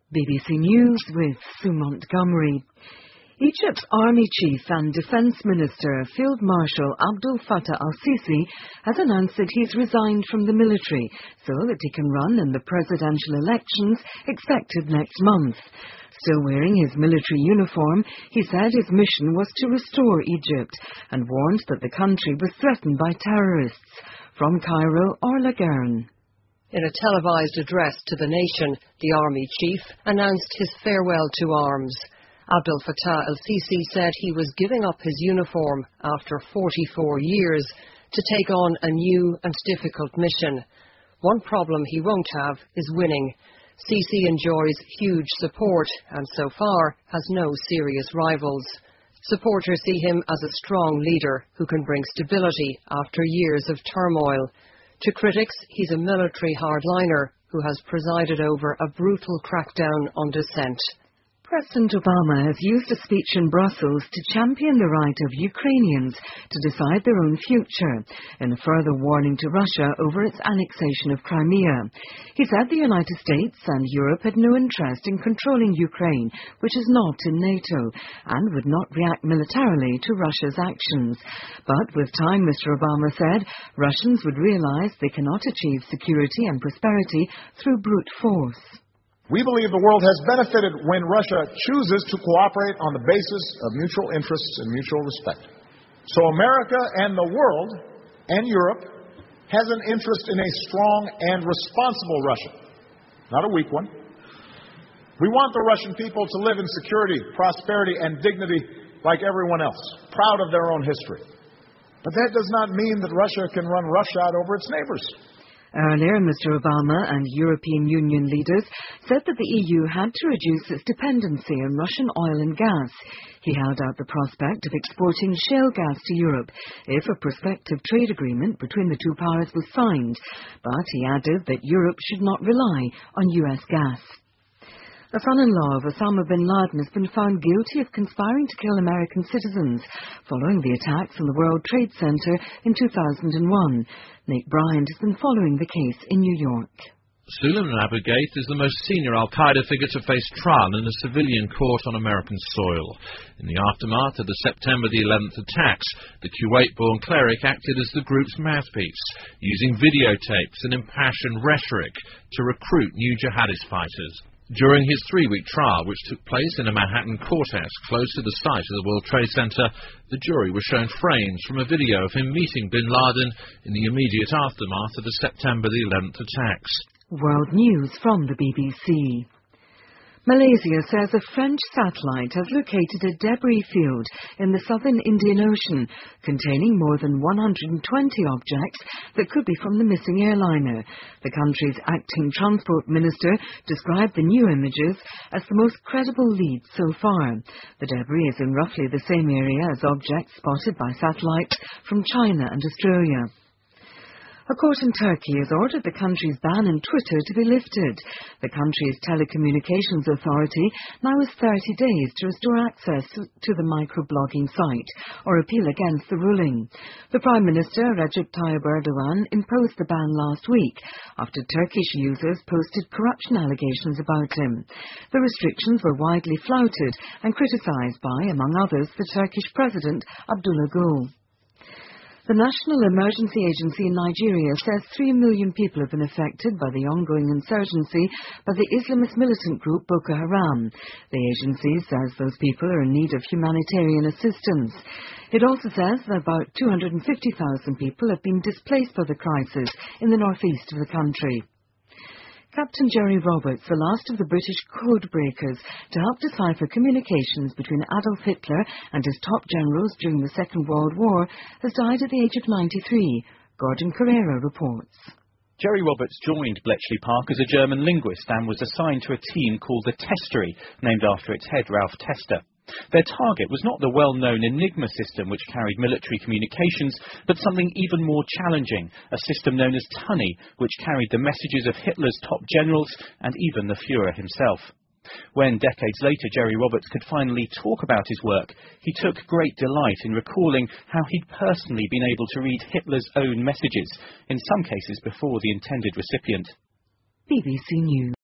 BBC News with Sue Montgomery. Egypt's army chief and defence minister, Field Marshal Abdel Fattah al-Sisi, has announced that he's resigned from the military so that he can run in the presidential elections expected next month. Still wearing his military uniform, he said his mission was to restore Egypt and warned that the country was threatened by terrorists. From Cairo, Orla Guerin. In a televised address to the nation, the army chief announced his farewell to arms. Abdel Fattah al-Sisi said he was giving up his uniform after 44 years to take on a new and difficult mission. One problem he won't have is winning. Sisi enjoys huge support and so far has no serious rivals. Supporters see him as a strong leader who can bring stability after years of turmoil. To critics, he's a military hardliner who has presided over a brutal crackdown on dissent. President Obama has used a speech in Brussels to champion the right of Ukrainians to decide their own future, in a further warning to Russia over its annexation of Crimea. He said the United States and Europe had no interest in controlling Ukraine, which is not in NATO, and would not react militarily to Russia's actions. But with time, Mr. Obama said, Russians would realize they cannot achieve security and prosperity through brute force. We believe the world has benefited when Russia chooses to cooperate on the basis of mutual interests and mutual respect. So America and the world and Europe has an interest in a strong and responsible Russia, not a weak one. We want the Russian people to live in security, prosperity, and dignity like everyone else, proud of their own history. But that does not mean that Russia can run roughshod over its neighbors. Earlier, Mr. Obama and European Union leaders said that the EU had to reduce its dependency on Russian oil and gas. He held out the prospect of exporting shale gas to Europe if a prospective trade agreement between the two powers was signed, but he added that Europe should not rely on US gas. A son-in-law of Osama bin Laden has been found guilty of conspiring to kill American citizens following the attacks on the World Trade Center in 2001. Nick Bryant has been following the case in New York. Suleiman Abu Ghaith is the most senior al-Qaeda figure to face trial in a civilian court on American soil. In the aftermath of the September the 11th attacks, the Kuwait-born cleric acted as the group's mouthpiece, using videotapes and impassioned rhetoric to recruit new jihadist fighters. During his 3-week trial, which took place in a Manhattan courthouse close to the site of the World Trade Center, the jury was shown frames from a video of him meeting bin Laden in the immediate aftermath of the September the 11th attacks. World News from the BBC. Malaysia says a French satellite has located a debris field in the southern Indian Ocean containing more than 120 objects that could be from the missing airliner. The country's acting transport minister described the new images as the most credible lead so far. The debris is in roughly the same area as objects spotted by satellites from China and Australia. A court in Turkey has ordered the country's ban on Twitter to be lifted. The country's telecommunications authority now has 30 days to restore access to the microblogging site or appeal against the ruling. The Prime Minister, Recep Tayyip Erdogan, imposed the ban last week after Turkish users posted corruption allegations about him. The restrictions were widely flouted and criticised by, among others, the Turkish President Abdullah Gül. The National Emergency Agency in Nigeria says 3 million people have been affected by the ongoing insurgency by the Islamist militant group Boko Haram. The agency says those people are in need of humanitarian assistance. It also says that about 250,000 people have been displaced by the crisis in the northeast of the country. Captain Jerry Roberts, the last of the British code breakers to help decipher communications between Adolf Hitler and his top generals during the Second World War, has died at the age of 93. Gordon Carrera reports. Jerry Roberts joined Bletchley Park as a German linguist and was assigned to a team called the Testery, named after its head, Ralph Tester. Their target was not the well-known Enigma system which carried military communications, but something even more challenging, a system known as Tunny, which carried the messages of Hitler's top generals and even the Führer himself. When decades later Jerry Roberts could finally talk about his work, he took great delight in recalling how he'd personally been able to read Hitler's own messages, in some cases before the intended recipient. BBC News.